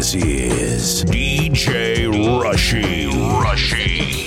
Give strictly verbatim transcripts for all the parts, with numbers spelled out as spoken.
This is D J Rushy. Rushy.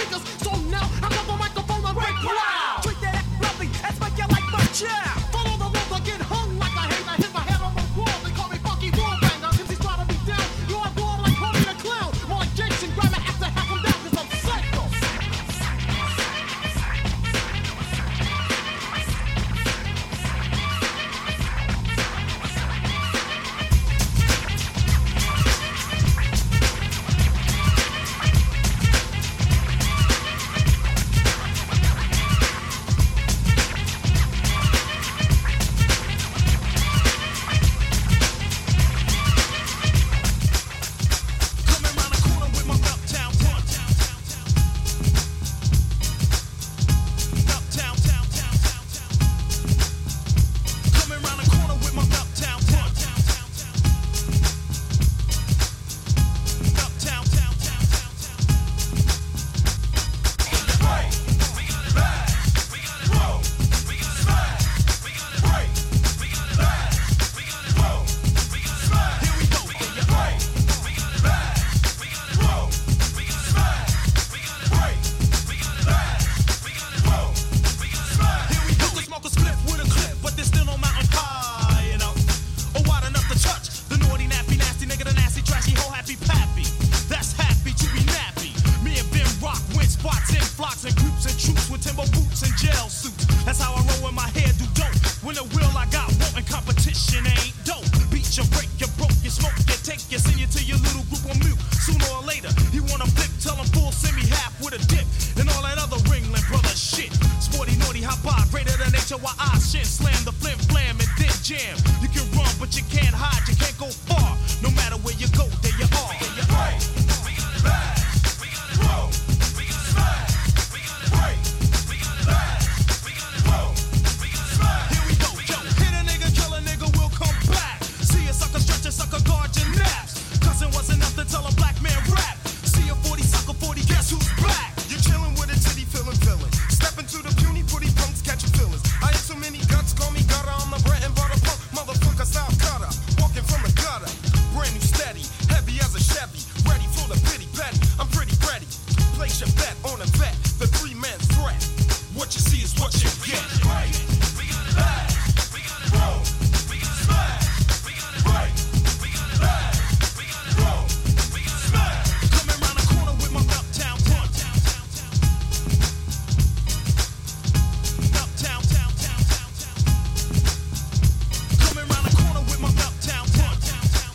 Follow the how I roll with my hair do dope. When the will I got wanting competition ain't dope. Beat you, break you, broke you, smoke you, take you, send you to your little group on mute. Sooner or later, he wanna flip, tell him full, send me half with a dip. And all that other Ringling brother shit. Sporty, naughty, hot bar, greater than H O I shit. Slam the flim, flam, and then jam. You can run, but you can't hide, you can't go far. No matter where you go, there you are. There you are. We got bash, we got roll, we got smash, we got break, we got bash, we got roll, we got smash. Here we go, yo, hit a nigga, kill a nigga, we'll come back. See a sucker, stretch a sucker, guard your naps. Cousin wasn't enough to tell a black man rap. See a forty sucker, forty, guess who's back? You're chillin' with a titty, feelin' villain. Step into the puny, pretty punks, catch your feelings. I ain't so many guts, call me gutter, I'm the bread and butter punk, motherfucker, style cutter. Walking from the gutter, brand new steady, heavy as a Chevy, ready for the pity petty. I'm pretty ready. Place your bet on a vet, the three-man threat. What you see is what you get. Right, we got it bash, we got it roll, we got it smash, we got it break, we got it bash, we got it roll, we got it smash. Coming around the corner with my uptown punch. Uptown, town, town, town, town. Coming around the corner with my uptown punch.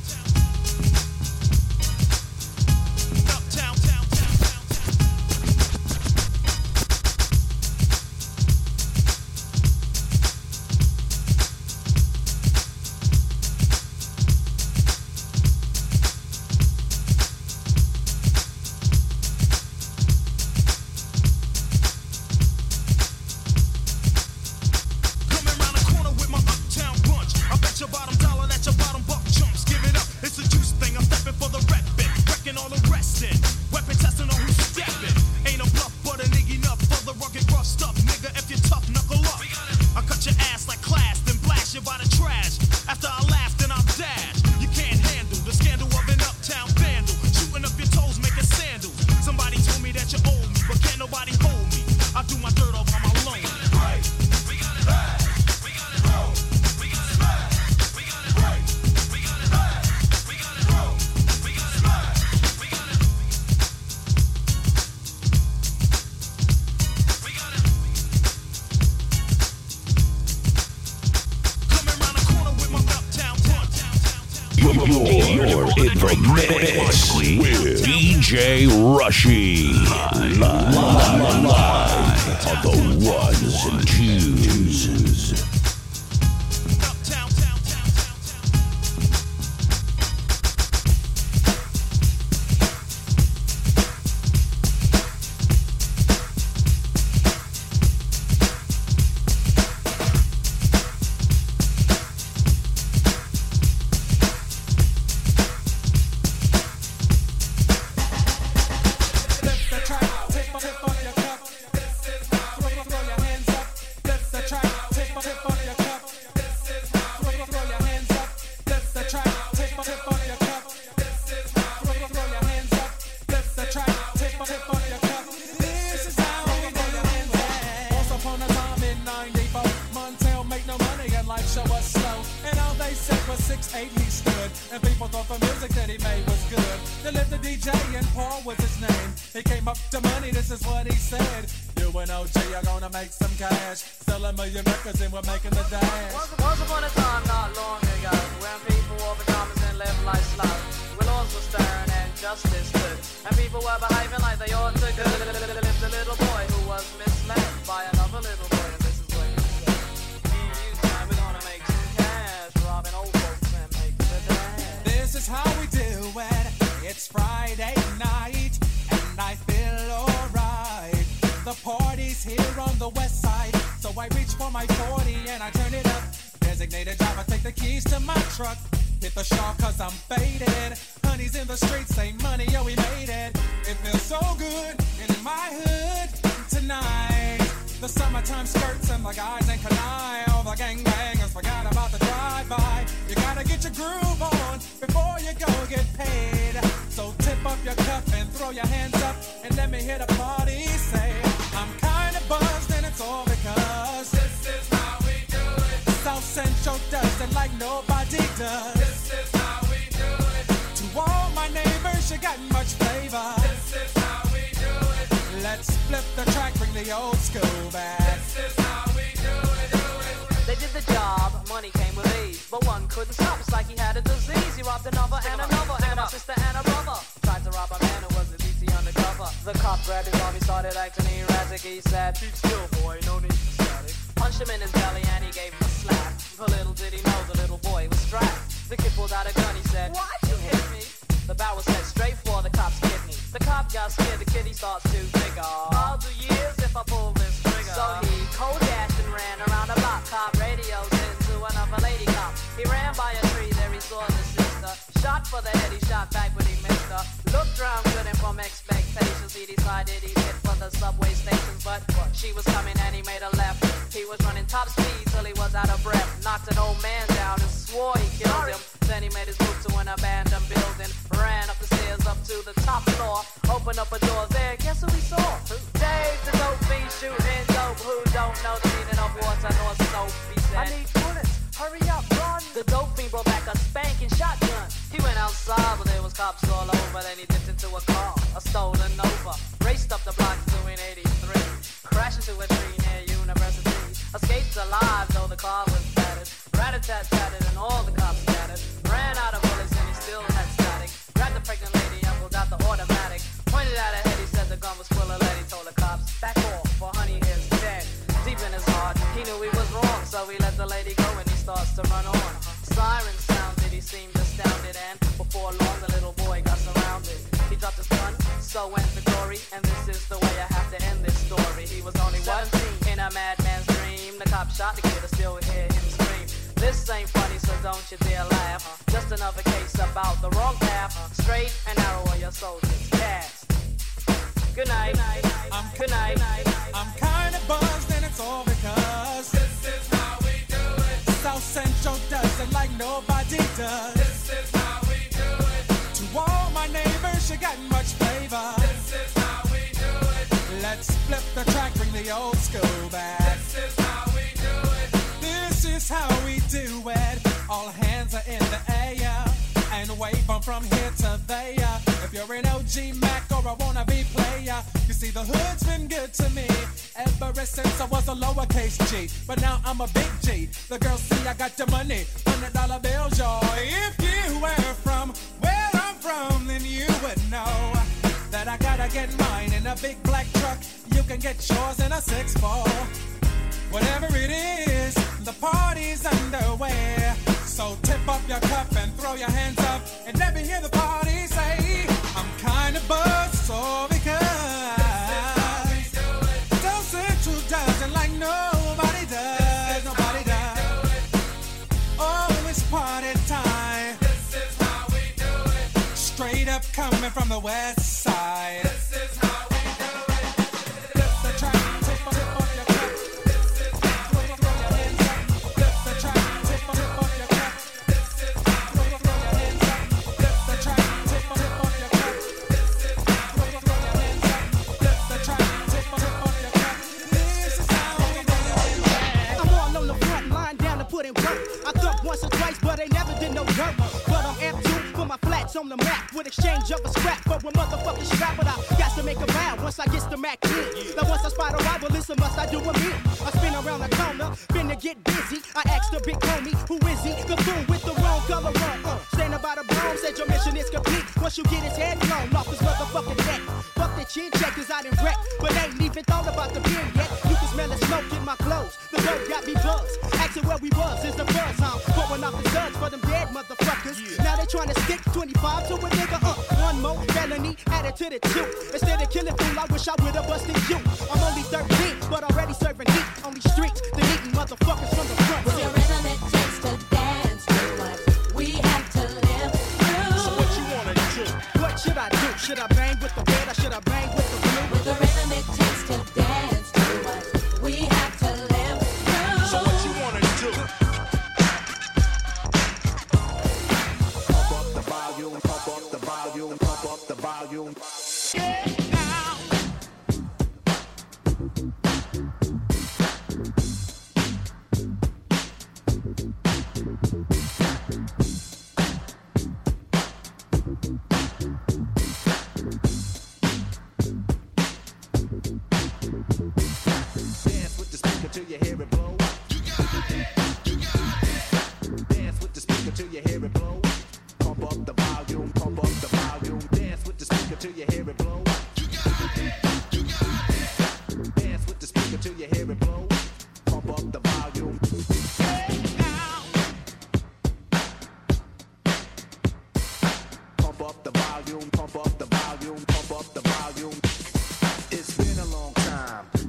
Uptown, town, town, town, town. Coming around the corner with my uptown bunch. I bet your bottom dollar that your bottom buck chumps. Give it up, it's a juice thing. I'm stepping for the rep bit, wrecking all the rest in. Weapon testing on who's stepping. Ain't a bluff, but a nigga enough for the rugged rough stuff. Nigga, if you're tough, knuckle up. I cut your ass like class, then blast you by the trash. After I laugh, then I'll dash. You can't handle the scandal of an uptown vandal. Shooting up your toes, making sandals. Somebody told me that you owe me, but can't nobody hold me. I do my dirt off on my loan. Right, we got it bash, we got it roll, we got it smash, we got it break, we got it bash, we got it roll, we got it smash, we got it, we got it. Coming around the corner with my uptown punch. You're, you're in the mix with D J Rushy. Live, live, live on the ones and twos. Uptown, town, town, town, town. Lift the track, tip up, tip up your cup. This is how we do it. Throw your hands up. Lift the track, tip up, tip up your cup. This is how we do it. Throw your hands up. Lift the track, tip up, tip up your cup. This is how we do it. Throw your hands up. Lift the track, tip up, tip up your cup. This is how we do it. Once upon a time in ninety-four, Montel made no money and life show was slow. And all they said was six eight he stood, and people thought the music that he made was good. They lived the D J and Paul was his name. He came up to money, this is what he said. You and O G are gonna make some cash, sell a million records and we're making the dash. Once, once upon a time, not long ago, when people wore pajamas and lived life slow, when laws were stern and justice stood, and people were behaving like they ought to do. Lived a little boy who was misled by another little boy, and this is what he said. Me and you, son, we're gonna make some cash, robbing old folks and making the dash. This is how we do it. It's Friday night and I feel alright. The party's here on the west side, so I reach for my forty and I turn it up. Designated driver, take the keys to my truck. Hit the shop cause I'm faded. Honey's in the streets, say money, yo, we made it. It feels so good in my hood tonight. The summertime skirts and the guys ain't canine. All the gangbangers forgot about the drive-by. You gotta get your groove on before you go get paid. So tip up your cup and throw your hands up and let me hear the party say, I'm kinda buzzed and it's all because this is how we do it. South Central does it like nobody does. This is how we do it. To all my neighbors, you got much flavor. This is how we do it. Let's flip the track, bring the old school back. This is how we do it. did the job, money came with ease. But one couldn't stop, it's like he had a disease. He robbed another and another, and a sister and a brother. Tried to rob a man who was a D C undercover. The cop grabbed his arm, he started acting erratic. He said, keep still, boy, no need for static. Punched him in his belly and he gave him a slap. But little did he know the little boy was strapped. The kid pulled out a gun, he said, why'd you hit me? The barrel set straight for the cop's kidney. The cop got scared, the kid he starts to figure, I'll do years if I pull this trigger. So he cold dashed and ran around the block. Cop radios into another lady cop. He ran by a tree, there he saw the sister. Shot for the head, he shot back but he missed her. Looked round good and from expectations he decided he'd hit for the subway stations. But she was coming and he made a left. He was running top speed till he was out of breath. Knocked an old man down and swore he killed him. Then he made his move to an abandoned building. Ran up the stairs up to the top floor. Opened up a door there, guess who he saw? Dave the dope fiend shooting dope. Who don't know the meaning of water nor soap? He said, I need bullets, hurry up, run. The dope fiend brought back a spanking shotgun. He went outside but there was cops all over. Then he dipped into a car, a stolen Nova. Raced up the block doing eighty-three. Crashed into a tree near University. Escaped alive though the car was battered. Rat-a-tat-tatted and all the cops scattered. Ran out of bullets and he still had static. Grabbed the pregnant lady and pulled out the automatic. Pointed at her head, he said the gun was full of lead. He told the cops, back off, for honey is dead. Deep in his heart, he knew he was wrong. So he let the lady go and he starts to run on. Siren sounded, he seemed astounded. And before long the little boy got surrounded. He dropped his gun, so went the glory. And this is the way I have to end this story. He was only seventeen in a madman's dream. The cop shot the kid, I still hear him scream. This ain't funny, so don't you dare laugh. Just another case about the wrong path. Straight and narrow are your soldiers cast. Good night. I'm Good night. I'm kinda buzzed and it's all because This is how we do it. South Central does it like nobody does. This is how we do it. To all my neighbors, you got much flavor. This is how we do it. Let's flip the track, bring the old school back. This is how we do it. This is how we do it. All hands are in the air and wave them from here to there. If you're an O G Mac or a wannabe player, you see the hood's been good to me ever since I was a lowercase G. But now I'm a big G. The girls see I got the money, hundred dollar bills, y'all. If you were from where I'm from, then you would know that I gotta get mine in a big black truck. You can get yours in a six four. Whatever it is, the party's underway. So tip up your cup and throw your hands up and let me hear the party say, I'm kinda buzzed, so because South Central does it like nobody does, nobody does. Oh, it's party time. This is how we do it. Straight up coming from the west side. This is how we do it. Flip the track, tip up, tip up your cup. This is how we Throw your hands up. Flip the track, tip up, tip up your cup. This is how Throw your hands up. Flip the track, tip up, tip up your cup. This is how Throw your hands up. Flip the track, tip up, tip up your cup. This is how we do it. I'm all on the front line down to put in work. I thought once or twice, but they never did no dirt. But I'm amped to put my flats on the map with exchange of a scrap for a motherfucking strap. But I got to make a vow once I get the Mac in. Now once I spot a rival, listen, must I do a me? I spin around the corner, finna get busy. I asked the big homie, who is he? The fool with the wrong color on. Uh, standing by the broom, said your mission is complete. Once you get his head blown off his motherfucking neck. Fuck the chin checkers out in wreck, but ain't even thought about the beer yet. You can smell the smoke in my clothes. The road got me buzzed. Asking where we was is the buzz, huh? Pouring off the suds for them dead motherfuckers. Now they trying to stick twenty-five to a nigga. Uh, one more felony added to the two. Instead of killing fool, I wish I would've busted you. I'm only thirteen, but already serving heat on these streets. The eating motherfuckers from the front. With your rhythm it takes to dance to what we have to live through. So what you wanna do? What should I do? Should I bang with the red or should I bang with the blue? With the rhythm it takes to dance to what we have to live through. So what you wanna do? Pump up the volume, pump up the volume, pump up the volume. Dance with the speaker till you hear it blow. You got it.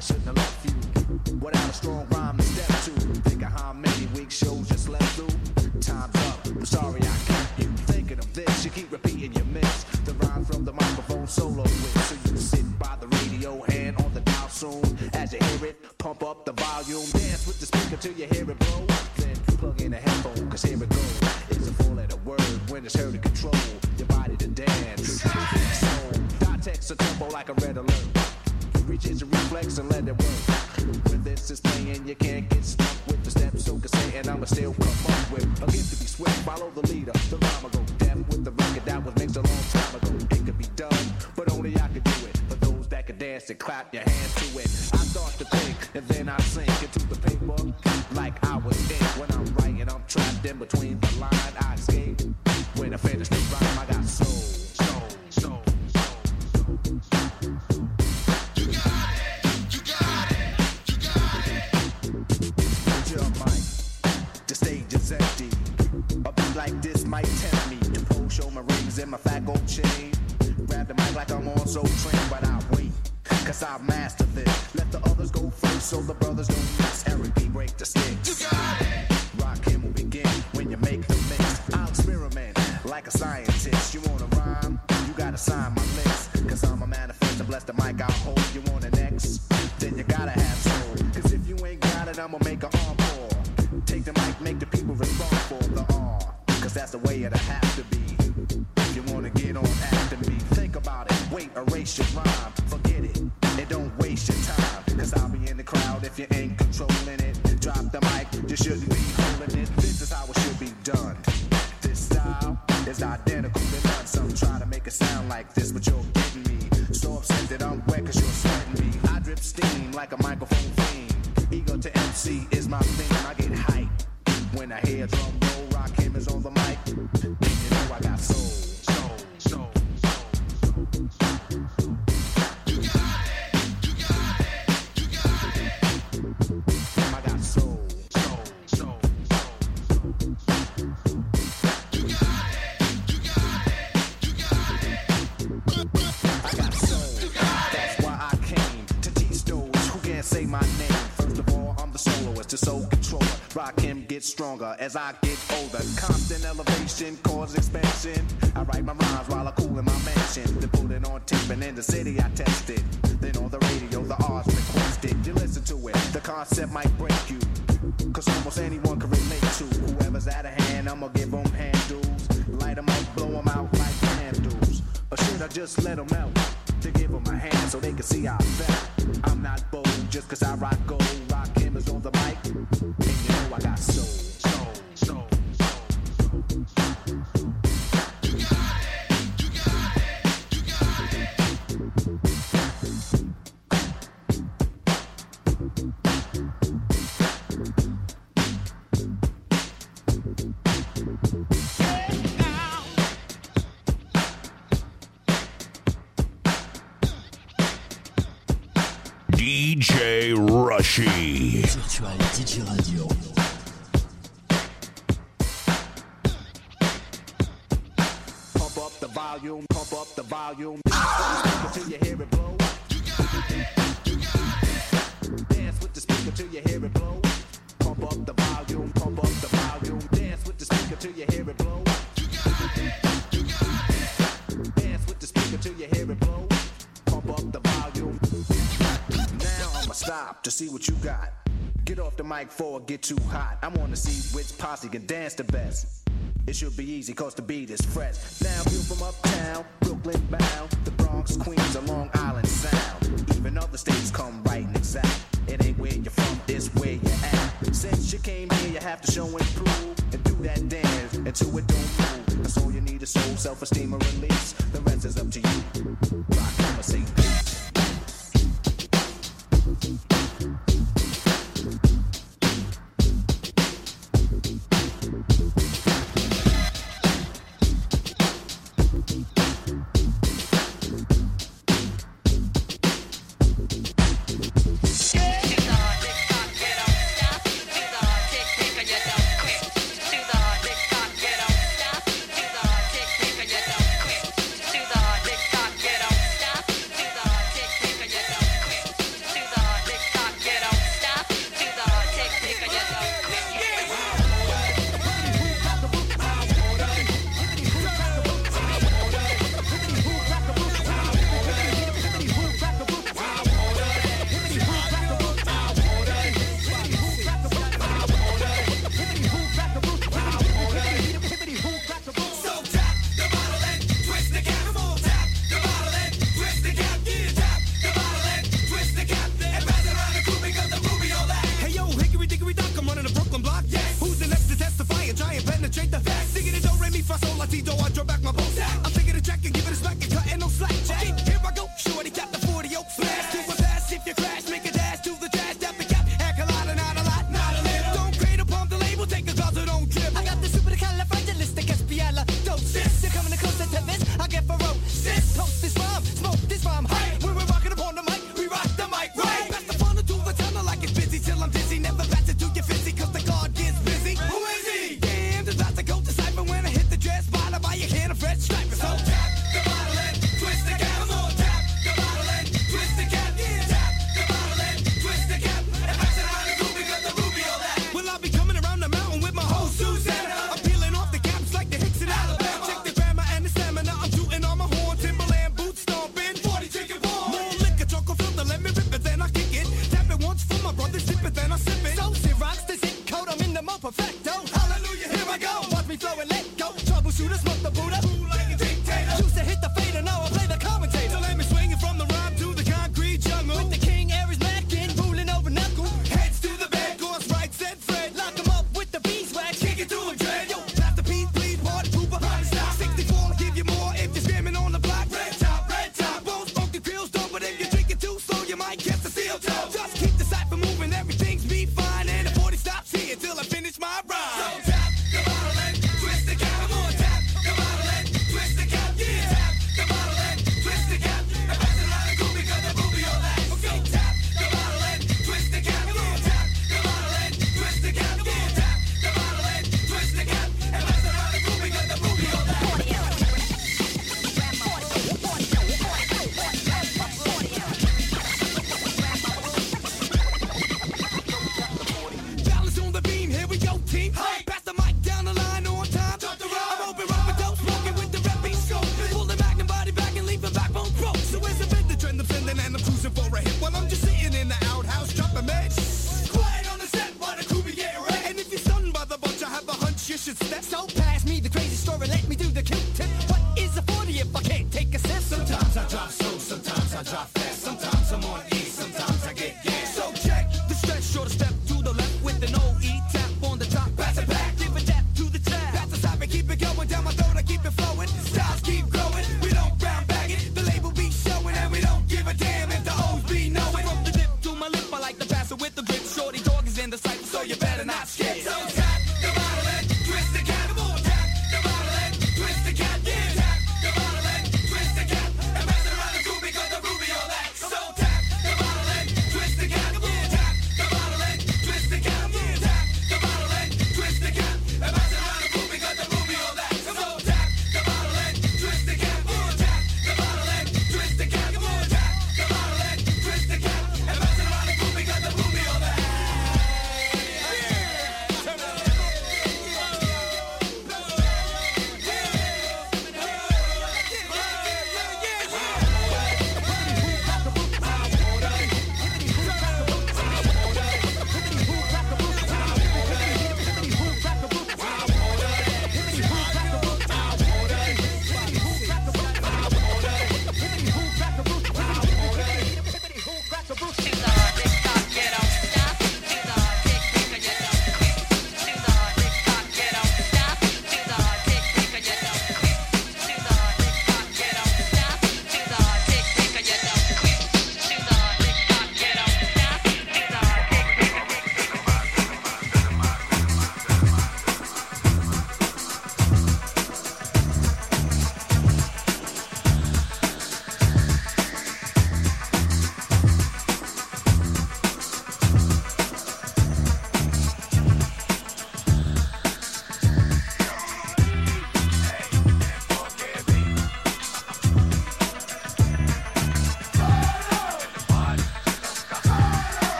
shouldn't have left you without a strong rhyme to step to. Think of how many weak shows you slept through. Time's up, I'm sorry I kept you thinking of this. You keep repeating your miss. The rhyme from the microphone solo with. So you sit by the radio, hand on the dial soon. As you hear it, pump up the volume. Dance with the speaker till you hear it blow. Then plug in a headphone, cause here it goes. It's a four letter word when it's heard to control your body to dance. So, dot text a tempo like a red alert. Reach is a reflex and let it work. When this is playing, you can't get stuck with the steps. So can say, and I'ma still come up with a gift to be swift. Follow the leader, the rhyme will go deaf with the record that was mixed a long time ago. It could be done, but only I could do it. For those that can dance and clap your hands to it. I start to think, and then I sink into the paper like I was in. When I'm writing, I'm trapped in between the line. I escape. When I finish the rhyme, I got soul, soul, soul, soul, soul. The stage is empty. A beat like this might tempt me to pull, show my rings and my fat gold chain. Grab the mic like I'm on Soul Train, but I wait, cause I master this. Let the others go first so the brothers don't miss. Eric B, break the sticks. You got it. Rakim will begin when you make the mix. I'll experiment like a scientist. You wanna rhyme? You gotta sign my list. Cause I'm a manifest and bless the mic I'll hold. You want an X? Then you gotta have soul. Cause if you ain't got it, I'ma make an encore. Take the mic, make the people respond for the R. Cause that's the way it'll have to be. If you wanna get on after me, think about it. Wait, erase your rhyme. Forget it. And don't waste your time. Cause I'll be in the crowd if you ain't controlling it. Drop the mic, you shouldn't be holding it. This is how it should be done. This style is identical to none. Some try to make it sound like this, but you're getting me. So upset that I'm wet cause you're sweating me. I drip steam like a microphone fiend. Ego to M C is my theme. I get hype when I hear drum roll. Rakim is on the mic. And you know I got soul, soul, soul, soul, soul. You got it, you got it, you got it. I got soul, soul, soul, soul, soul. You got it, you got it, you got it. I got soul. That's why I came to teach those who can't say my name. First of all, I'm the soloist, the soul controller. Rakim gets stronger as I get older. Constant elevation, cause expansion. I write my rhymes while I cool in my mansion. Then put it on tape and in the city I test it. Then on the radio the R's requested. You listen to it, the concept might break you. Cause almost anyone can relate to. Whoever's out of hand, I'ma give them handles. Light them up, blow them out like candles. Or should I just let them out? To give them a hand so they can see how I felt. I'm not bold just cause I rock gold. Rakim is on the mic. And you know I got soul, soul, soul, soul, soul. You got it, you got it, you got it. D J Rushy. Virtual D J Radio. Pump up the volume, pump up the volume. Until you hear it blow. Dance with the speaker till you hear it blow. Pump up the volume, pump up the volume. Dance with the speaker till you hear it blow. Dance with the speaker till you hear it blow. Pump up the volume. Now I'ma stop to see what you got. Get off the mic before it get too hot. I wanna see which posse can dance the best. It should be easy cause the beat is fresh. Now view from uptown, Brooklyn bound, the Bronx, Queens, or Long Island Sound. Even other states come right and exact. It ain't where you're from, it's where you're at. Since you came here, you have to show and prove. And do that dance until it don't move. That's all you need is soul, self-esteem, and release. The rest is up to you. Rock, I'ma say peace. Get up.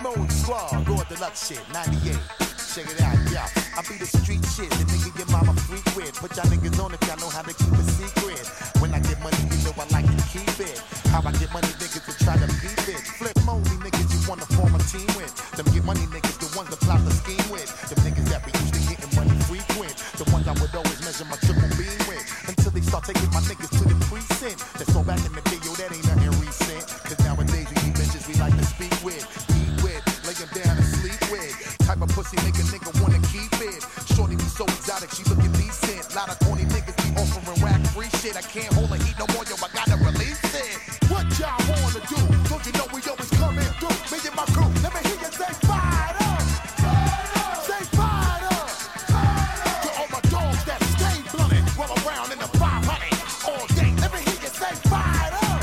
Gold Squad, Raw Deluxe shit, ninety-eight. Check it out, yeah. I be the street shit, the nigga your mama freak with. Put y'all niggas on if y'all know how to keep a secret. When I get money, you know I like to keep it. How I get money, niggas to try to beat it. Flip Moldy niggas you wanna form a team with. Them get money niggas, the ones that plot the scheme with. Them niggas that be used to getting money frequent. The ones I would always measure my triple beam with. Until they start taking my niggas to the precinct. That's all back in the day, yo, that ain't nothing recent. Cause nowadays we need bitches we like to speak with, eat with, lay them down and sleep with. Type of pussy make a nigga wanna keep it. Shorty be so exotic, she looking decent. Lot of corny niggas be offering rap free shit. I can't hold her heat no more, yo, I gotta release it. What y'all wanna do? Don't you know we always come in through? Me and my crew, let me hear you say fired up. Say fired up. To all my dogs that stay blunted, roll around in the five hundred all day. Let me hear you say fired up.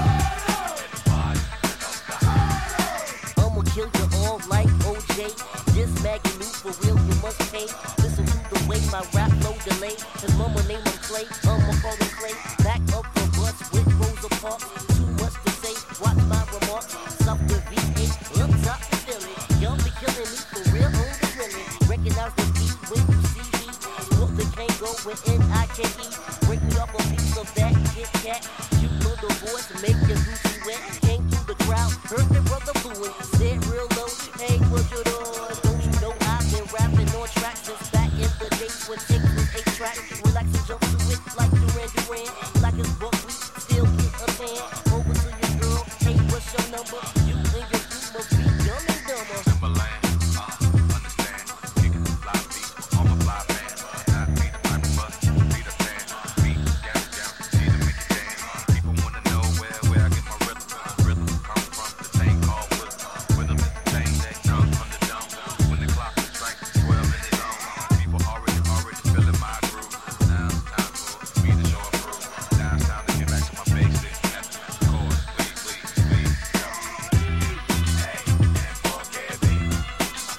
I'ma kill you all like O J. This Maggie Lou for real, you must pay. Listen to the way my rap flow delay. His mama name him Clay, I'ma call him Clay. Back up the bus with Rosa Parks. Too much to say, watch my remarks. Stop the V eight, up top the Philly. Y'all be killing me for real, on the really. Recognize the beat when you see me. What the can't go with N I K E. Break me up a piece of that Kit Kat. You little boys make your Gucci wet. Came through the crowd, heard the brother booing. Said real low, hey, what you doing? Don't you know I've been rapping on tracks since back in the days when tape was eight track. Relax and jump to it like Duran Duran. Like it's book, we still get a fan. Over to your girl, hey, what's your number? You and your group must be dumb and dumber. Timberland, uh, understand. Kicking the fly beat, on my fly man. Not be the type of bus, be the fan. Beat, down, down, see to make it dance. People wanna know where, where I get my rhythm. Rhythm come from the thing called wisdom. Rhythm is the thing that comes from the dome. When the clock strikes twelve in his own. People already, already feeling my groove. Now it's time for me to show a proof. Now it's time to get back to my basics. That's the chorus, please, please, please, go. Hey, and forget me. And the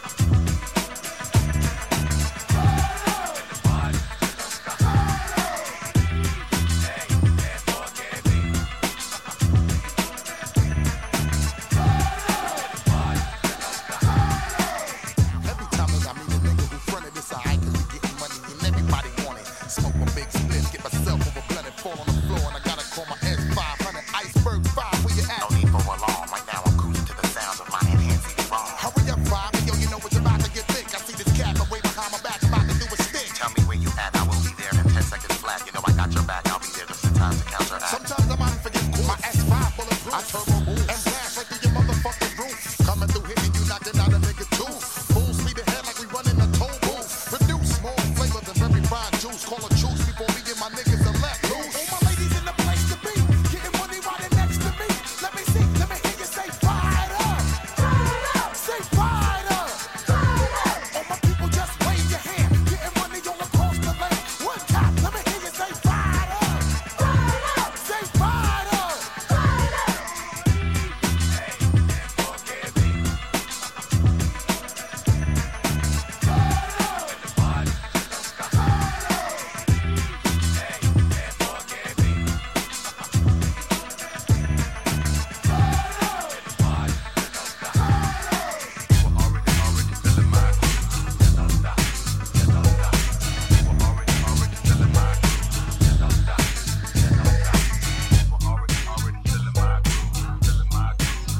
party don't stop. Hey, and forget me. And the party don't stop. Every time I meet a nigga who fronted this alright, cause we getting money and everybody want it. Smoke my big split, get myself over blood and fall on the floor, and I gotta call my S five hundred Iceberg five, where you at? No need for alarm. Right now I'm cruising to the sounds of my enhancing wrong. Hurry up, five, and yo, you know it's about to get thick. I see this cat away behind my back, about to do a stick. Tell me where you at, I will be there in ten seconds flat. You know I got your back, I'll be there just in time to counteract. Sometimes I might forget cool. My S five bulletproof. I turbo boost and blast right through your motherfucking roof. Coming through hitting you, knocking out a nigga too. Full speed ahead like we running a toll booth. Produce small flavor than very fine juice. Call a juice before me and my niggas are left loose. All my ladies in the place to be, getting money riding next to me. Let me see, let me hear you say fired up. Say fired up. All my people just wave your hand, getting money all across the land. One time, let me hear you say fired up. Say fired up. Hey, and forget me. And the party don't stop. Hey, and forget me. And the party don't stop. People already, already feeling my groove. Just don't stop. Just don't stop. People already, already feeling my groove. Just don't stop. Just don't stop. People already, already feeling my groove. Feeling my groove.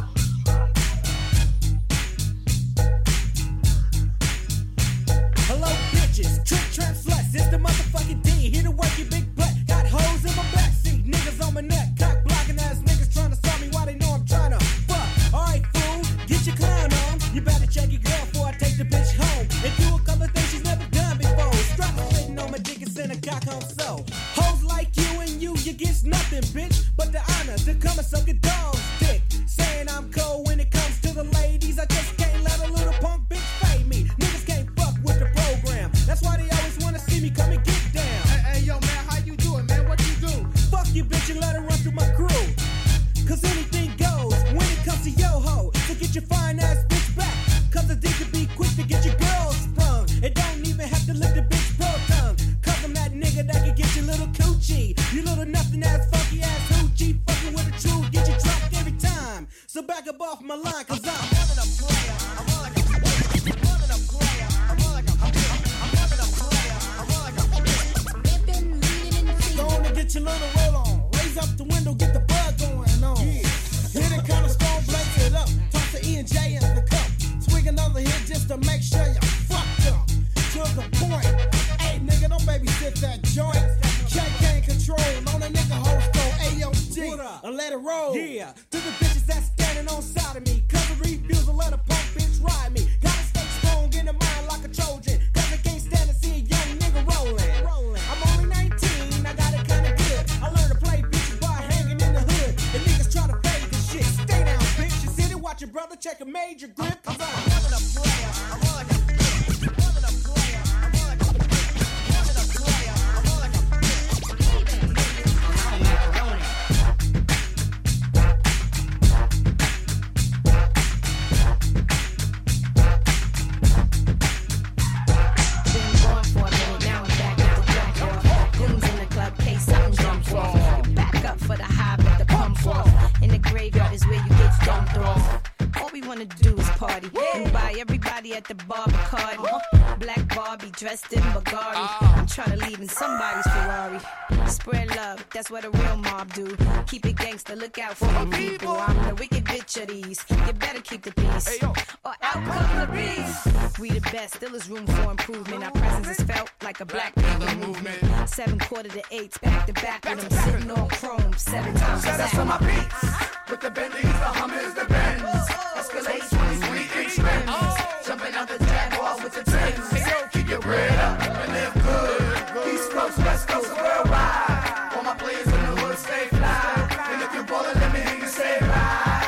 Hello, bitches. Trick, trap, sluts. It's the motherfucking D. Here to work your big butt. Got hoes in my backseat. Niggas on my neck. Cock blocking ass niggas trying to stop me while they know I'm trying to fuck. Alright, fool. Get your clown on. You better check your girl before I take the bitch home. And do a couple things she's never done before. Strap her sitting on my dick and send a cock home so. Hoes like you and you, you get nothing, bitch. But the honor to come and suck a dog's dick. Saying I'm cold when it comes to the ladies. I just can't let a little punk bitch fade me. Niggas can't fuck with the program. That's why they always wanna see me come and get down. Hey, hey, yo, man, how you doing, man? What you do? Fuck you, bitch, and let her run through my crew. Cause anything goes when it comes to yo ho. So get your fine ass bitch back. Cause the D can be quick to get your girl sprung. It don't even have to lift the bitch pro tongue. Cause I'm that nigga that can get your little coochie. You little nothing ass funky ass hoochie. Fucking with a true, get you dropped every time. So back up off my line, cause I'm having a player. your little roll on. Raise up the window, get the bug going on. Hit it kinda strong, blaze it up. Toss the E and J in the cup. Swing another hit just to make sure you fucked up. To the point. Hey nigga, don't babysit that joint. Can't can't control. On a nigga host go A O D. And let it roll. Yeah, to the bitches that's standing on side of me. Cause I refuse to let a punk bitch ride me. Gotta stay strong in the mind like a Trojan. Cause I can't stand to see a young nigga rolling. rolling. I'm only nineteen, I got it kinda good. I learned to play bitches by hanging in the hood. And niggas try to fake the shit. Stay down, bitch. You sit and watch your brother check a major grip. Cause I'm more than a player. I'm more like a more than a player. I'm more like a more than a player. I'm more like a for the high, but the pump off. In the graveyard is where you get dumped off. All we wanna do is party and buy everybody at the bar Bacardi. Black Barbie dressed in Bulgari. I'm trying to leave in somebody's Ferrari. Spread love, that's what a real mob do. Keep it gangster, look out for the people. I'm the wicked bitch of these. You better keep the peace, or out come the beast. We the best, still is room for improvement. Our presence is felt like a black people movement. Seven quarter to eights, back to back with them sitting on chrome. Seven times a That's for my beats. With the Bentleys, the Hummers, the Benz. Escalade twenty-three inch rims. Jumping out the Jaguar with the Timbs. Keep your bread up and live good. East Coast, West Coast, worldwide. All my players in the hood stay fly. And if you ballin', let me hear you say ride.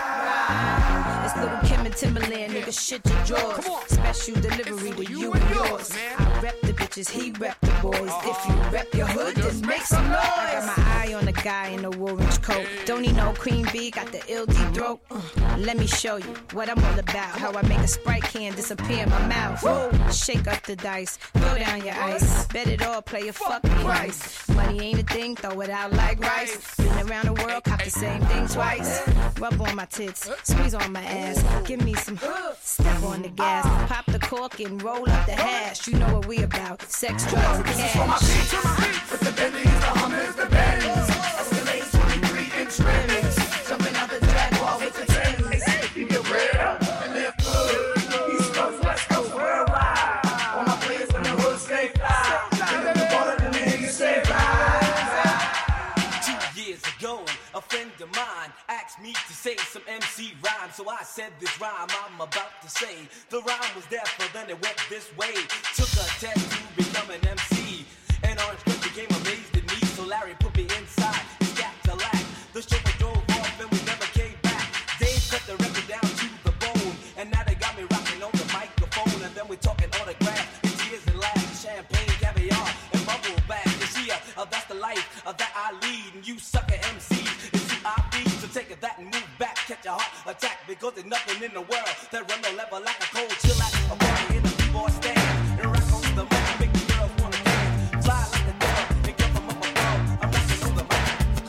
It's Little Kim and Timberland, nigga, shit your drawers. Special delivery to you and yours. I rep the bitches, he rep the boys. If you rep your hood, then make some noise. I got my eye on the guy in the orange coat. Don't need no queen bee, got the L D throat. Uh, let me show you what I'm all about. How I make a Sprite can disappear in my mouth. Whoa. Shake up the dice, throw down your ice. Bet it all, play a fuck me nice. Money ain't a thing, throw it out like rice. Been around the world, cop the same thing twice. Rub on my tits, squeeze on my ass. Give me some, step on the gas. Pop the cork and roll up the hash. You know what we about, sex, drugs, and cash. With the Bentleys, the Hummers, the Benz. Escalade twenty-three inch rims. Jumping out the Jaguar with the Timbs. Keep your bread up and live good. East Coast, West Coast, worldwide. All my players in the hood stay fly. And if you ballin', then they hear you say ride. Two years ago, a friend of mine asked me to say some M C rhyme. So I said this rhyme I'm about to say. The rhyme was there, but then it went this way. Took a test to become an M C. And Orange Cliff became amazed at me. So Larry put me inside, strapped to lack. The chauffeur drove off and we never came back. Dave cut the record down to the bone. And now they got me rocking on the microphone. And then we're talking autographs, and tears and laughs, champagne, caviar, and bubble bags. You see, uh, that's the life uh, that I lead. And you sucker M Cs, it's C I B. So take it that and move back, catch a heart attack. Because there's nothing in the world that run no level like a cold chill at a party in a b-boy stand. And rock on the mic, make the girls wanna dance. Fly like the devil and get from up above. I'm rocking on the mic.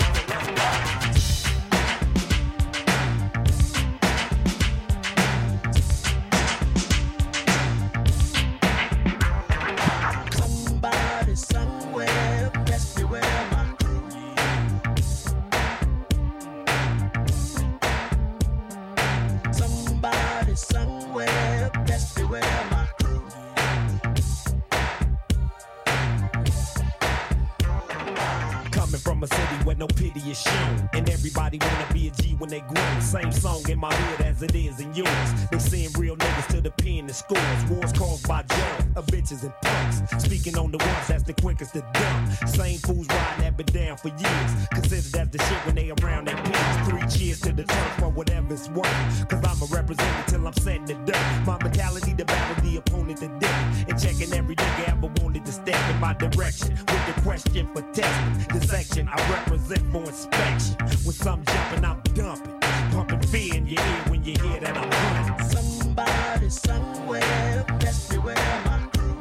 Somebody somewhere, best beware my crew. Somebody somewhere, best beware my crew. Coming from a city where no pity is shown, and everybody wanna be a G when they grow. Same song in my hood as it is in yours. They send real niggas to the pen and scores. Wars caused by drugs, of bitches and punks. Speaking on the ones that's the quickest to dump. Same fools riding that been down for years. Considered as the shit when they around their peers. Three cheers to the turf for whatever it's worth. Cause I'm a representative till I'm setting the dirt. My mentality to battle the opponent to death. And checking every nigga ever wanted to step in my direction. With the question for testing. The section I represent for inspection. When some jumping, I'm dumping. Pumping fear in your ear when you hear that I'm running. Somebody somewhere, best beware my crew.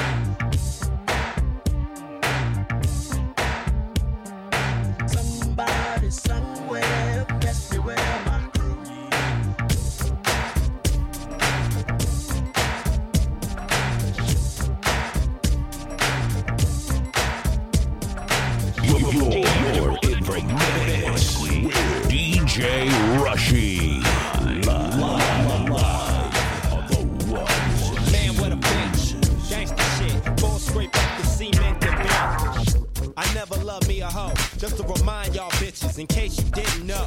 Somebody somewhere, best beware my crew. You're I never loved me a hoe. Just to remind y'all bitches, in case you didn't know.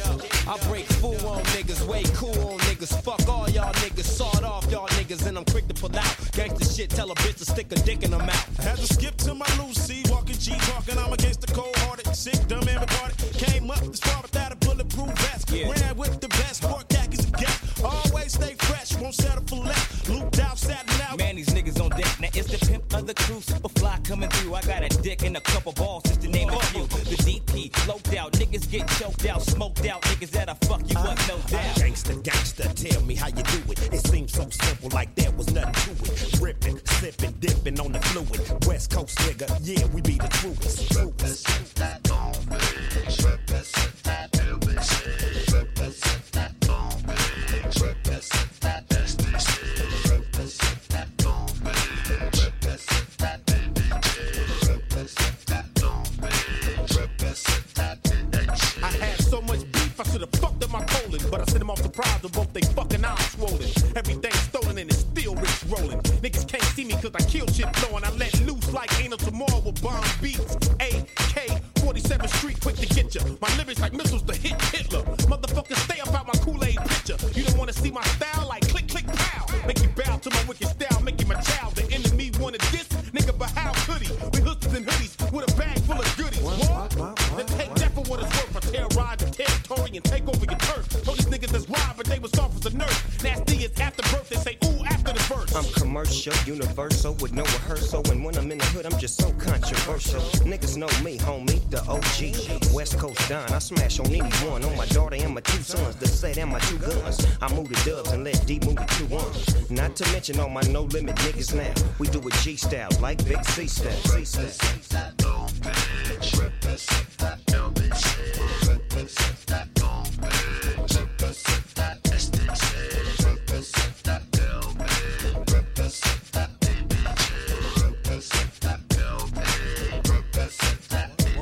I break fool on niggas, way cool on niggas. Fuck all y'all niggas, sawed off y'all niggas, and I'm quick to pull out. Gangsta shit, tell a bitch to stick a dick in her mouth. I had to skip to my Lucy, walking G, talking. I'm against the cold-hearted, sick, dumb, and retarded. Came up this far without a bulletproof vest. Yeah. Ran with the best, sport khakis and gas. Always stay fresh, won't settle for less. Looped out, satin out. Man, these niggas on deck. Now it's the pimp of the crew, super fly coming through. I got a dick and a couple balls, just to name a few. The D P, loped out, niggas get choked out, smoked out, niggas that'll fuck you up, no doubt. Gangsta, gangsta, tell me how you do it. It seems so simple, like there was nothing to it. Ripping, sipping, dipping on the fluid. West Coast nigga, yeah, we be the truest. Represent that Long Beach, represent that L B C, represent that Long Beach, represent that S D C, represent that Long Beach, represent that B B G, represent that Long Beach, represent that D H. I had so much beef, I should've fucked up my colon, but I sent them off surprised with both they fucking eyes swollen. Everything stolen and it's still rich rolling. Niggas can't see me cause I kill shit flowing. I let loose like ain't no tomorrow with bomb beats. A K forty-seventh Street, quick to get ya. My lyrics like missiles to hit Hitler. Motherfuckers stay up out my Kool-Aid picture. You don't wanna see my style like click, click, pow. Make you bow to my wicked style, make you my child. The enemy wanted this, nigga, but how could he? We hoosters and hoodies with a bag full of goodies. What? Then take that for what it's worth. I terrorize the territory and take over your turf. Told these niggas that's wild, but they was soft as a nurse. Nasty is after birth, they say ooh after the verse. I'm commercial, universal, with no rehearsal. And when I'm in the hood, I'm just so controversial. Niggas know me, homie, the O G. West Coast Don, I smash on anyone. On my daughter and my two sons, the set and my two guns. I move the dubs and let D move the two ones. Not to mention all my no limit niggas now. We do it G style, like Big C style. C style. Represent that Long Beach, represent that L B C, represent that Long Beach, represent that S D C, represent that L B, represent that B B G, represent that L B, represent that D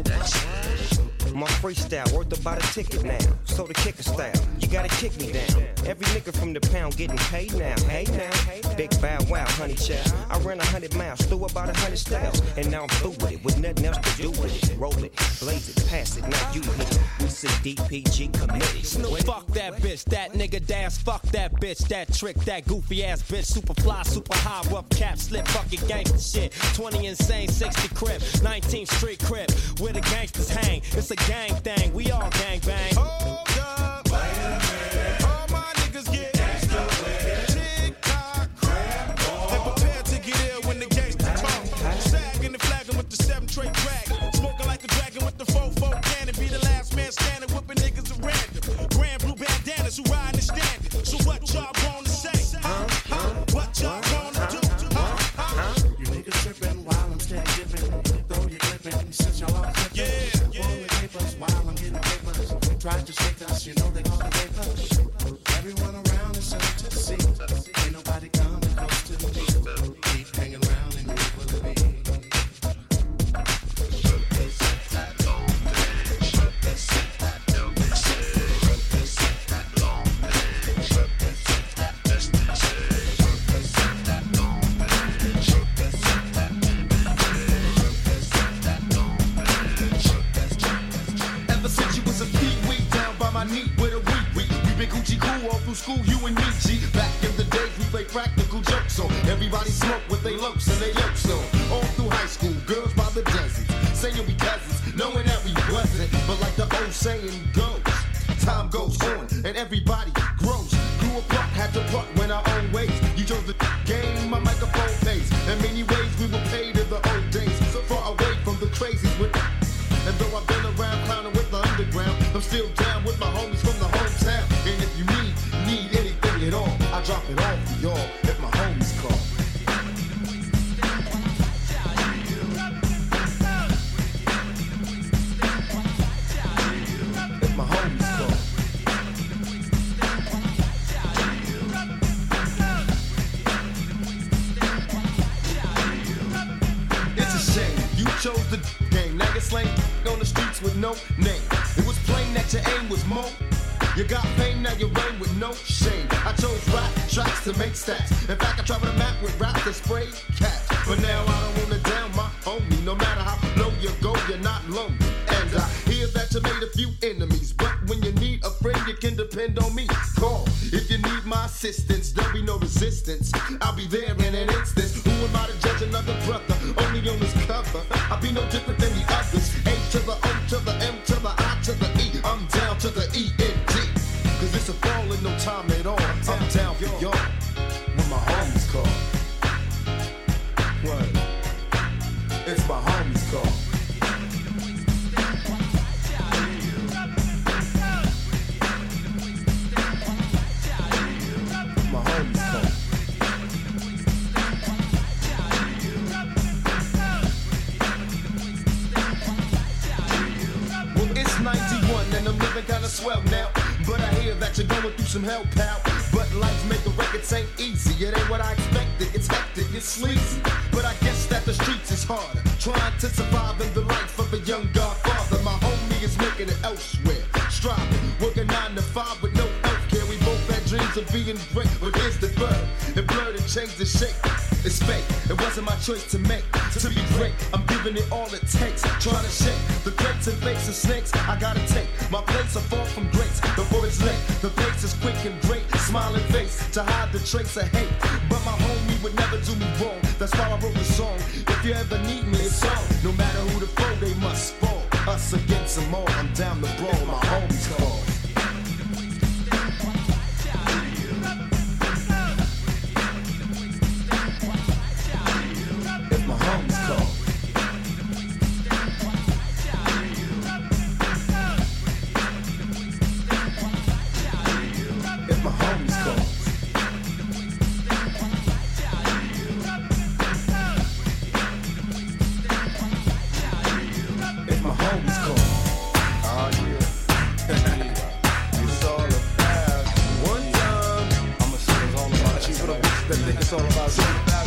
H. My freestyle worth about a ticket now. So the kicker style, you gotta kick me down. Every nigga from the pound getting paid now. Hey now, big bow wow, honey child. I ran a hundred miles, threw about a hundred styles, and now I'm through with it, with nothing else to do with it. Roll it, blaze it, pass it, now you hit it. We see D P G committed. Snoop, fuck that bitch, that nigga dance, fuck that bitch, that trick, that goofy ass bitch, super fly, super high, rough cap, slip, fucking gangsta shit. twenty insane, sixty crib, nineteenth street crib, where the gangsters hang. It's a gang thing, we all gang bang. Hold up, wait a minute. All my niggas get gangsta with it. Tick-tock, crab ball. And prepare to get ill when the gangsta talk. Sagging and flagging with the seven tray dragon. Smoking like a dragon with the four-four cannon. Be the last man standing, whipping niggas at random. Grand blue bandanas who ride and stand it. So what y'all wanna say? Huh? Huh? What y'all wanna do? Huh? Huh? You niggas tripping while I'm still dipping. Throw your clipping, since y'all all clipping. Yeah, yeah. While I'm getting papers, try to shake us, you know they call it papers. Everyone around is up to see. Ain't nobody coming close to me. Keep hanging around and you will be. Represent that Long Beach, represent that L B C, represent that Long Beach, represent that S D C, represent that Long Beach, represent that B B G, represent that Long Beach, represent. Ever since you was a pee-wee down by my knee with a wee-wee. We been Gucci cool all through school, you and me, G. Back in the days, we played practical jokes on. Everybody smoked with they lopes and they yokes on. All through high school, girls by the dozens. Saying we cousins, knowing that we wasn't. But like the old saying goes, time goes on and everybody grows. Grew apart, had to part, went our own ways. You chose the game, my microphone pays. In many ways, we were paid in the old days. So far away from the crazies with. And though I've been around clowning with the underground, I'm still down with my homies from the hometown. And if you need, need anything at all, I drop it off for y'all if my homies call. If my homies call. It's a shame you chose the game. Now you're slang on the streets with no name. It was plain that your aim was more. You got fame, now you reign with no shame. I chose rap tracks to make stats. In fact, I travel the map with rap to spray cats. But now I don't wanna down my homie. No matter how low you go, you're not lonely. And I hear that you made a few enemies, but when you need a friend, you can depend on me. Call if you need my assistance. There'll be no resistance. I'll be there in an instant. Who am I to judge another brother? Only on his cover. I'll be no different than the others. A to the O to the M to the I to the E. I'm down to the E N D. Cause it's a fall and no time at all. I'm down for y'all when my homies call. What? It's my homies call. My homies call. Well, it's ninety-one and I'm living kinda swell now. But I hear that you're going through some hell, pal. But life making records ain't easy. It ain't what I expected. It's hectic, it's sleazy. But I guess that the streets is harder. Trying to survive in the life of a young godfather. My homie is making it elsewhere. Striving, working nine to five with no health care. We both had dreams of being great, but here's the bird. It blurred and changed the shape. It's fake. It wasn't my choice to make. To be great, I'm giving it all it takes. Trying to shake the crates and fakes of snakes. I gotta take my place are far from greats. Before it's late, the pace is quick and great. Smiling face to hide the trace of hate. But my homie would never do me wrong. That's why I wrote the song. If you ever need me, it's on. No matter who the foe, they must fall. Us against them all. I'm down the brawl. My homies call. If my homies call. If my homies call. If my homies call. Oh yeah. It's all about one time. I'ma say it's all about you. What up, that think it's all about you.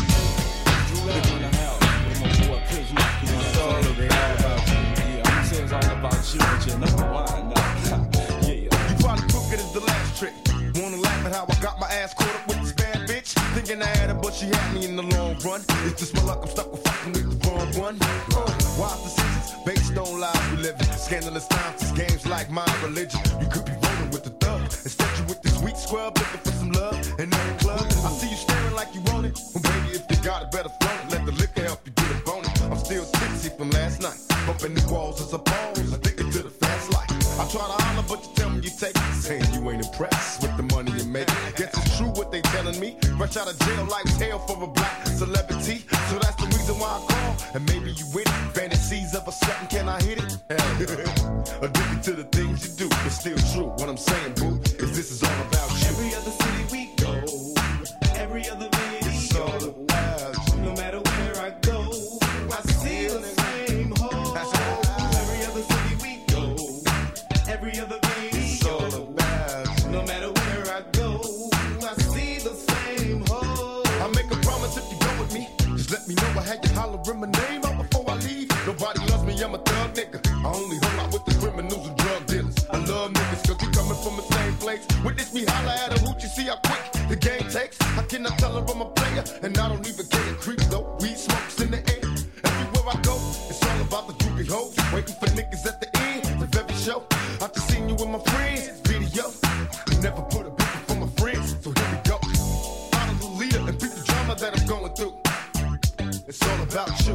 Living in the house with my boy Pitch Mike. It's all about you. Yeah, I'ma say it's all about you, but you know why not. Yeah. You probably took it as the last trick. Wanna laugh at how I got my ass caught up with this bad bitch? Thinking I had her, but she had me in the long run. It's just my luck, I'm stuck with fucking with the wrong one. Uh, wise decisions, based on lies we live in. Scandalous times, it's games like my religion. You could be rolling with the thug. Instead you with this weak scrub, looking for some love in the club. I see you staring like you want it. Well, baby, if you got it, better flaunt it. Let the liquor help you get a bonus. I'm still tipsy from last night. Bumping the walls as a pause, addicted to the fast life. I try to holler, but you tell me you take it. Saying you ain't impressed with the money you make. Guess it's true what they telling me. Fresh out of jail like hell for a black celebrity. So that's the reason why I call. And maybe you with it. Fantasies of a something, can I hit it? Addicted to the things you do. It's still true. What I'm saying, boo, is this is all about you. Every other city we go, every other video, it's all about you. No matter where I go, I see the same hoes. Every other city we go, every other video, it's all about you. No matter where I go, I see the same hoes. I make a promise if you go with me, just let me know I had you hollering my name out before I leave. Nobody loves me, I'm a thug nigga. I only hung out with the criminals and drug dealers. I love niggas cause we coming from the same place. Witness me holla at a hoochie, see how quick the game takes. I cannot tell her I'm a player, and I don't even care. Creep though, weed smokes in the air. Everywhere I go, it's all about the groupie hoes. Waiting for niggas at the end of every show. I just seen you with my friends, video. Never put a picture for my friends, so here we go. Follow the leader and beat the drama that I'm going through. It's all about you.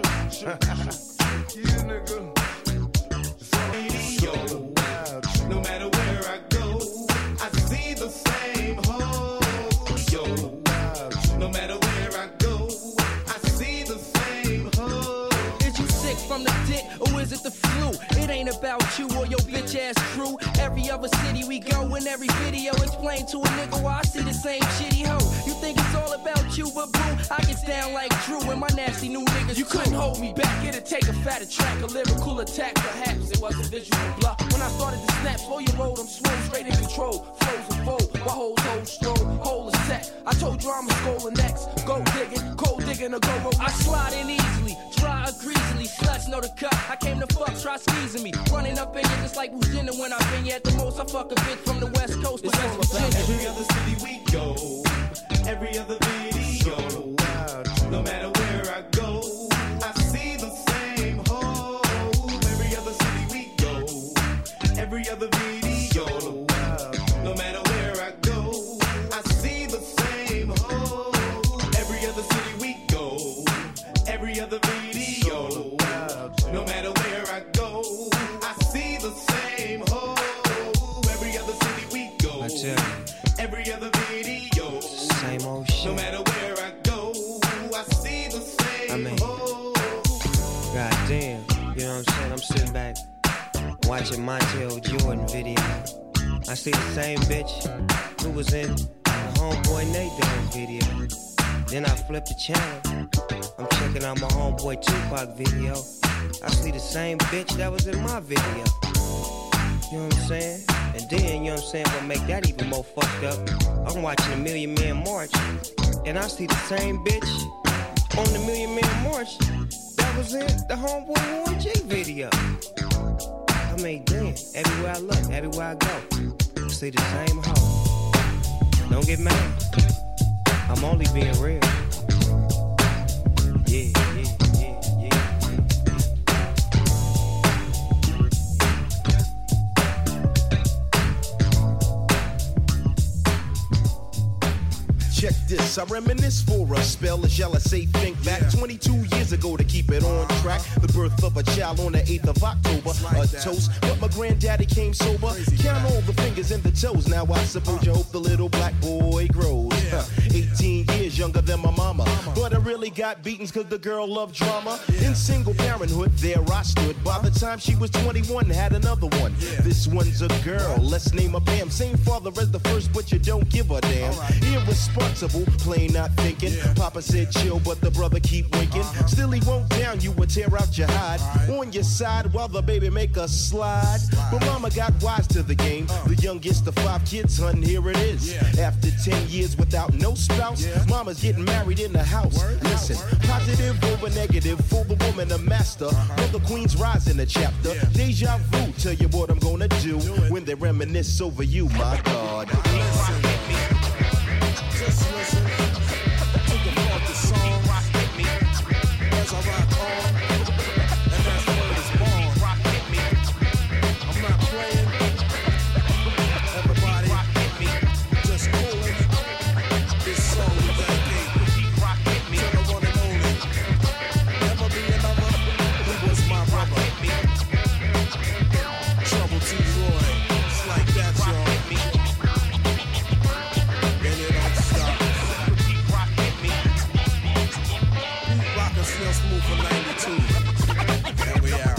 Yeah, nigga. It's all, it's all about you. No matter where I go, I see the same hoes. Yo, no matter where I go, I see the same hoes. Is you sick from the dick or is it the flu? It ain't about you or your bitch ass crew. Every other city we go in every video explain to a nigga why I see the same shitty hoe. You think it's all about you, but boo, I get down like Drew and my nasty new niggas. You couldn't hold me back, it'd take a fatter track, a lyrical attack. Perhaps it was a visual bluff. When I started to snap, slow your road, I'm swim straight in control. Flows and fold, while hoes hold stroll, hole is set. I told you I'm a skull next. Go digging, cold digging, or go roll. I slide in easily, dry or greasily. Sluts know the cut. I came to fuck, try squeezing me. Running up in you just like Virginia when I've been here at the most. I fuck a bitch from the West Coast. It's all Virginia. Every other city we go, every other video. No matter where I go, I see the same hoes. saying? I'm sitting back watching Montel Jordan video. I see the same bitch who was in the Homeboy Nate Dogg video. Then I flip the channel. I'm checking out my Homeboy Tupac video. I see the same bitch that was in my video. You know what I'm saying? And then, you know what I'm saying, what make that even more fucked up, I'm watching the Million Man March, and I see the same bitch on the Million Man March that was in the Homeboy Warren G video. I mean, damn, everywhere I look, everywhere I go, I see the same hoe. Don't get mad. I'm only being real. Yeah, yeah, yeah, yeah. Check this, I reminisce for a spell, as shall I say, think back twenty-two years ago to keep it on track. The birth of a child on the eighth of October, a toast, but my granddaddy came sober. Count all the fingers and the toes, now I suppose you hope the little black boy grows. Huh. eighteen years younger than my mama, but I really got beatings cause the girl loved drama. In single parenthood, there I stood. By the time she was twenty-one, had another one. This one's a girl, let's name her Pam. Same father as the first, but you don't give a damn. Irresponsible, plain not thinking. Papa said chill, but the brother keep winking. Still he won't down you or tear out your hide. On your side while the baby make a slide. But mama got wise to the game. The youngest of five kids, hun, here it is. After ten years without no spouse, mama's getting married in the house. Listen, positive over negative, for the woman a master. Brother Queen's rise in the chapter. Deja vu, tell you what I'm gonna do when they reminisce over you, my God. Just listen to the funky song. Rock with me as I rock on, and that's where it's born. Rock with me. I'm not playing. Everybody, rock with me. Just coolin'. This song is dedicated. Rock with me to the one and only. Never be another. Who was my brother? Trouble T. Roy. It's like that, y'all. Still smooth for ninety-two. There we are.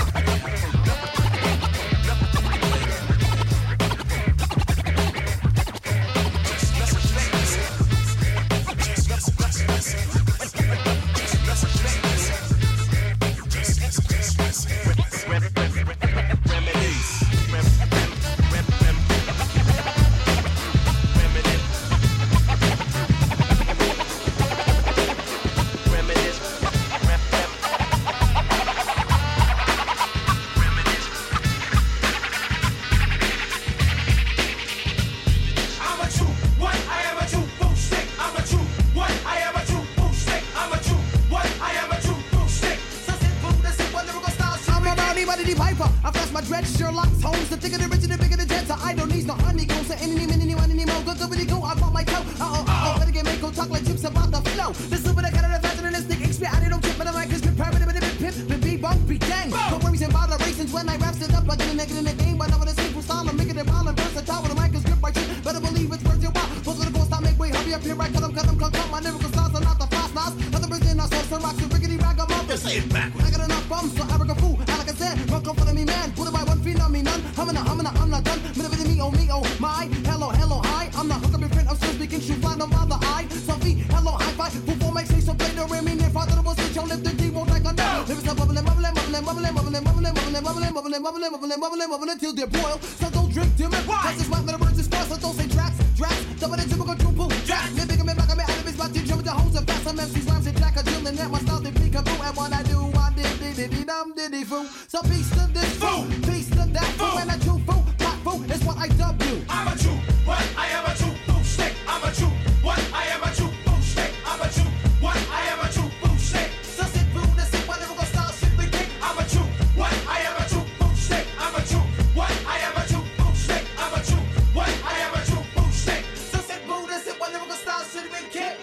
Until they boil, so don't drink to me. Cause it's what the words is for, so don't say tracks, tracks. Double the typical true boo, tracks. Me big me back, me out of his body, jump with the hose and fast. Some M Cs rhymes and jack, a drill and that my style, they peek a boo. And what I do, I did, did, did, did, dum, did, did, foo. So peace to this fool, peace to that fool. And a true fool, black fool is what I dub you. I'm a true, what? I am a true fool stick. I'm a true, what? I am a true fool stick. I'm a true, what? I am a true fool stick. So sit fool, this is what never gonna style shit we kick. I'm a true, what? I am a true fool stick. I'm a true. What? I am a true boot stick. I'm a true. What? I am a true boot stick. So sit boot and sit one lyrical style should have been kicked.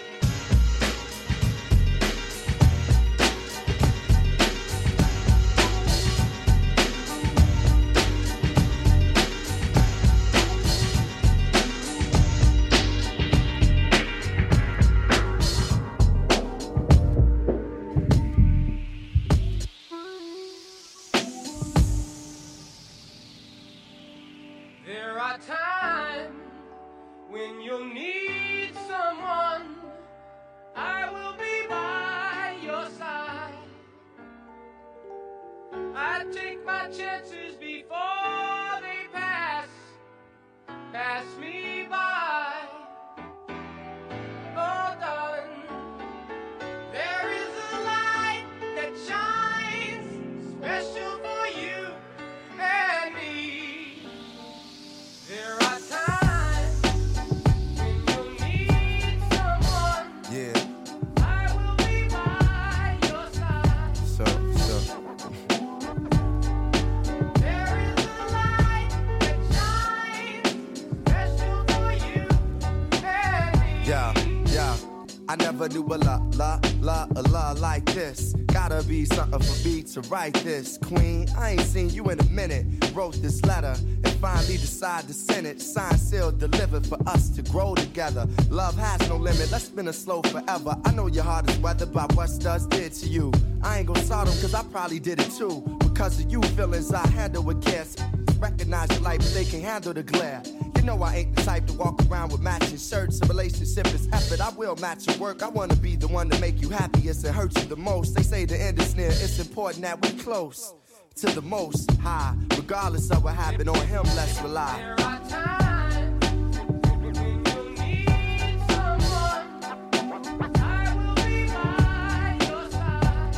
are times when you'll need someone. I will be by your side. I take my chances before they pass, pass me by. Oh, darling, there is a light that shines special for you and me. There are times when you'll need someone. Yeah. I will be by your side. So, so. There is a light that shines special for you and me. Yeah, yeah. I never knew a la, la, la, a la like this. Gotta be something for me to write this. Queen, I ain't seen you in a minute. Wrote this letter and finally decided to send it. Signed, sealed, delivered for us to grow together. Love has no limit, let's spin it slow forever. I know your heart is weathered by what studs did to you. I ain't gon' salt them cause I probably did it too. Because of you feelings I handle with care. Recognize your light, but they can handle the glare. You know I ain't the type to walk around with matching shirts. A relationship is effort, I will match your work. I wanna be the one to make you happiest and hurt you the most. They say the end is near, it's important that we close to the most high. Regardless of what happened on him, let's rely. There are times when you'll need someone. I will be by your side.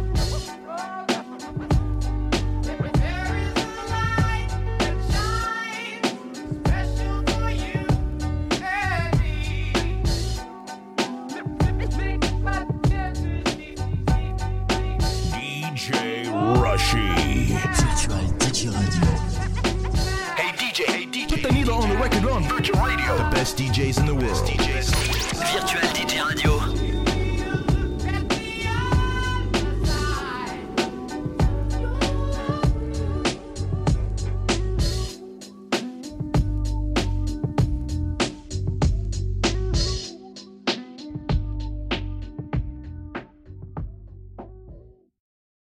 There is a light that shines special for you and me. Take my chances. D J Rushy. Virtual D J Radio. Hey D J, hey D J. Put the needle on the record on Virtual Radio. The best D Js in the world. D Js. Virtual